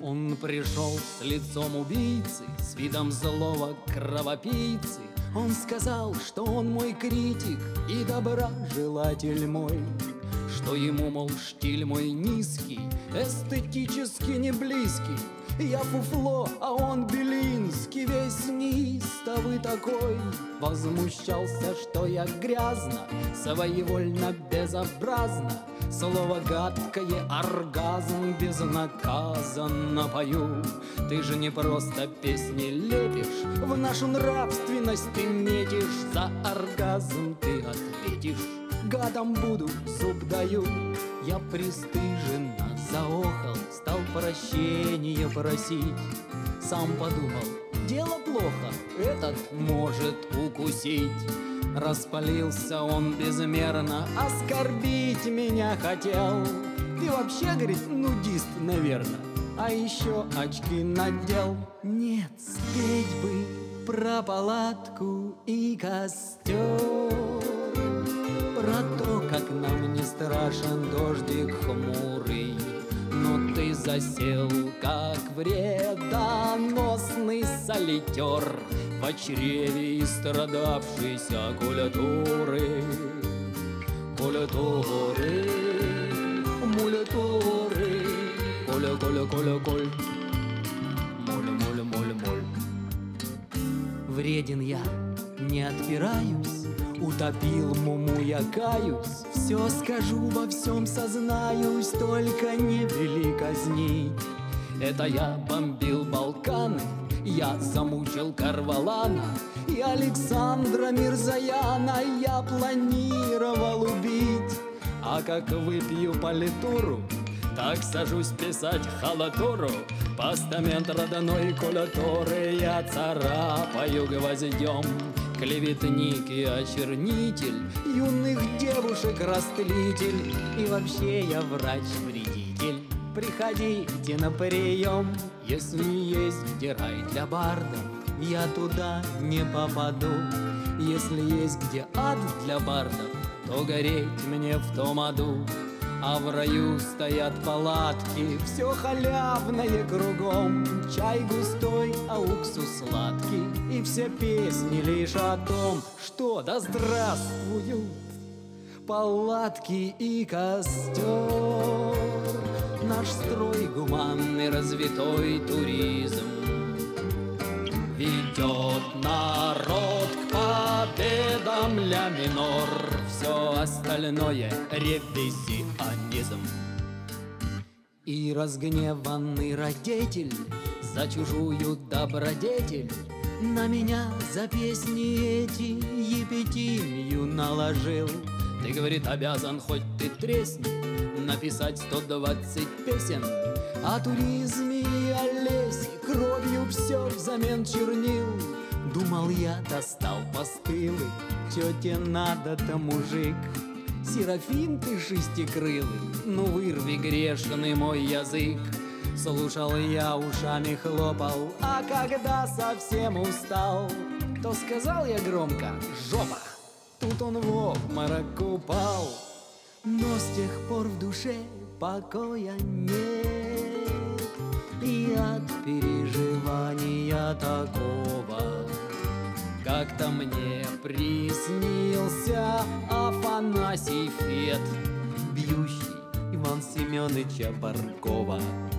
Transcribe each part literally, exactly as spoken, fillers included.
Он пришел с лицом убийцы, с видом злого кровопийцы. Он сказал, что он мой критик и доброжелатель мой, что ему, мол, штиль мой низкий, эстетически не близкий. Я фуфло, а он Белинский, весь неистовый такой. Возмущался, что я грязно, своевольно, безобразно, слово гадкое, оргазм, безнаказанно пою. Ты же не просто песни лепишь, в нашу нравственность ты метишь. За оргазм ты ответишь: гадом буду, зуб даю. Я пристыженно заохал, стал прощения просить. Сам подумал, дело плохо, этот может укусить. Распалился он безмерно, оскорбить меня хотел. Ты вообще, говорит, нудист, наверно, а еще очки надел. Нет, спеть бы про палатку и костер, про то, как нам не страшен дождик хмурый. Но ты засел, как вредоносный солитер в чреве истрадавшейся культуры. Культуры, мультуры, коля, коля, коля, коль, моль, моль, моль, моль. Вреден я, не отпираюсь, утопил муму, я каюсь. Все скажу, во всем сознаюсь, только не вели казнить. Это я бомбил Балканы, я замучил Карвалана и Александра Мирзаяна я планировал убить. А как выпью политуру, так сажусь писать халатуру. Постамент родной культуры я царапаю гвоздем. Клеветник и очернитель, юных девушек растлитель. И вообще я врач-вредитель. Приходите на прием, если есть где рай для бардов, я туда не попаду. Если есть где ад для бардов, то гореть мне в том аду. А в раю стоят палатки, все халявное кругом. Чай густой, а уксус сладкий, и все песни лишь о том, что да здравствуют палатки и костер. Наш строй гуманный, развитой туризм ведет народ к победам ля минор. Все остальное ревизионизм. И разгневанный родитель за чужую добродетель на меня за песни эти епитимию наложил. Ты, говорит, обязан, хоть ты тресни, написать сто двадцать песен о туризме и о лесе, кровью все взамен чернил. Думал я, достал постылы, чё тебе надо-то, мужик? Серафим ты шестикрылый, ну вырви грешный мой язык. Слушал я, ушами хлопал, а когда совсем устал, то сказал я громко: жопа! Тут он в обморок упал. Но с тех пор в душе покоя нет, и от переживания такого как-то мне приснился Афанасий Фет, бьющий Иван Семёныча Баркова.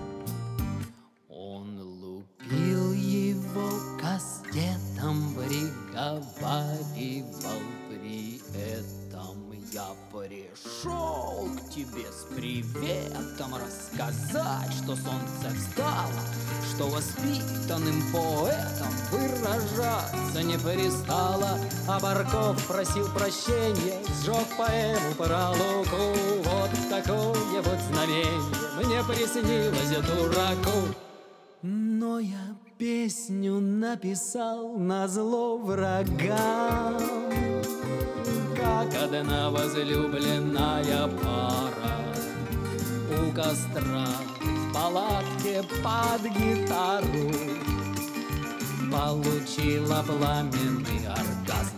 Он лупил его кастетом, приговаривал при этом: я пришел к тебе с приветом рассказать, что солнце встало, что воспитанным поэтом выражаться не перестало. А Барков просил прощения, сжег поэму про Луку. Вот такое вот знамение мне приснилось дураку. Но я песню написал назло врагам, как одна возлюбленная пара у костра в палатке под гитару получила пламенный оргазм.